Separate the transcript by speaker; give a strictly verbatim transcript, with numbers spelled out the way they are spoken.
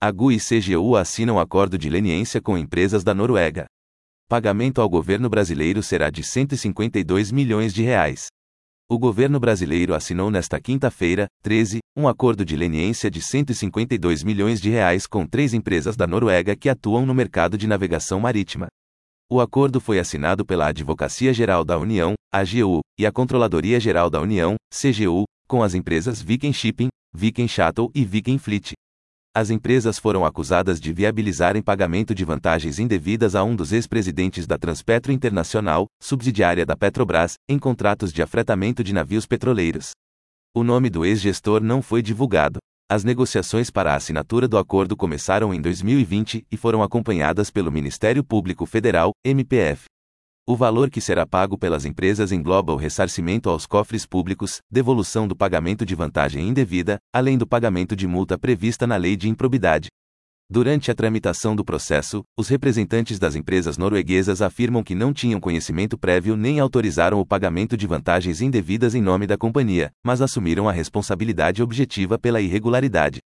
Speaker 1: A G U e C G U assinam acordo de leniência com empresas da Noruega. Pagamento ao governo brasileiro será de cento e cinquenta e dois milhões de reais. O governo brasileiro assinou nesta quinta-feira, treze, um acordo de leniência de cento e cinquenta e dois milhões de reais com três empresas da Noruega que atuam no mercado de navegação marítima. O acordo foi assinado pela Advocacia Geral da União, A G U, e a Controladoria Geral da União, C G U, com as empresas Viking Shipping, Viking Shuttle e Viking Fleet. As empresas foram acusadas de viabilizarem pagamento de vantagens indevidas a um dos ex-presidentes da Transpetro Internacional, subsidiária da Petrobras, em contratos de afretamento de navios petroleiros. O nome do ex-gestor não foi divulgado. As negociações para a assinatura do acordo começaram em dois mil e vinte e foram acompanhadas pelo Ministério Público Federal, M P F. O valor que será pago pelas empresas engloba o ressarcimento aos cofres públicos, devolução do pagamento de vantagem indevida, além do pagamento de multa prevista na Lei de Improbidade. Durante a tramitação do processo, os representantes das empresas norueguesas afirmam que não tinham conhecimento prévio nem autorizaram o pagamento de vantagens indevidas em nome da companhia, mas assumiram a responsabilidade objetiva pela irregularidade.